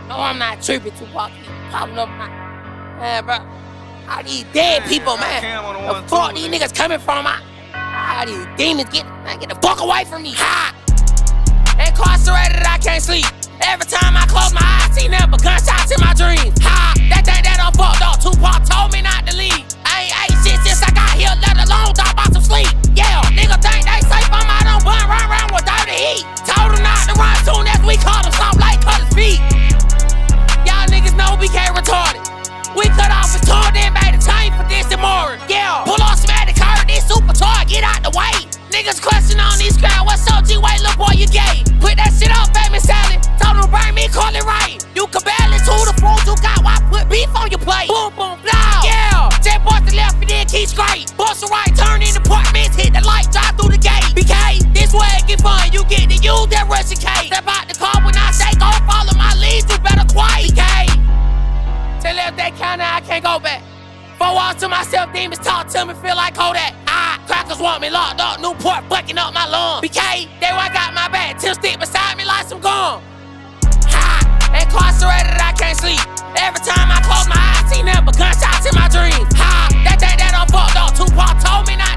No, I'm not tripping. Tupac keep popping up my... Man, bro. All these dead people, man. The fuck these niggas coming from? All these demons get the fuck away from me. Ha! Incarcerated, I can't sleep. Every time I close my eyes, see nothing but gunshots in my dreams. Ha! That thing that I'm fucked up. Tupac told me not to leave. I ain't ate shit since I got here, let alone talk about some sleep. Yeah, nigga think they safe, I'm out on bun, run around with dirty heat. Told him not to run soon as we caught him, something like cut his feet. Y'all niggas know BK retarded. We cut off his tongue, then made a chain for this and more. Yeah, pull on some at the curve, this super toy, get out the way. Niggas question on these crowd, what's up, G-Way, look boy, you gay. Put that shit up, famous salad. Told him bring me, call it right. You can balance who the fools you got, why put beef on your plate? Boom, boom, blah. Yeah, jet bust the left and then keep straight. Bust the right, turn in apartments, hit the light, drive through the gate. BK, this way it get fun, you get to use that Russian K. Step out the car when I say go, follow my leads, you better quiet. BK, tell left that counter, I can't go back. 4 walls to myself, demons talk to me, feel like Kodak. Crackers want me locked up, Newport bucking up my lungs. BK, they why I got my back, 10 stick beside me like some gum. Ha! Incarcerated, I can't sleep. Every time I close my eyes, see nothing but gunshots in my dreams. Ha! That thing that I'm fucked up, Tupac told me not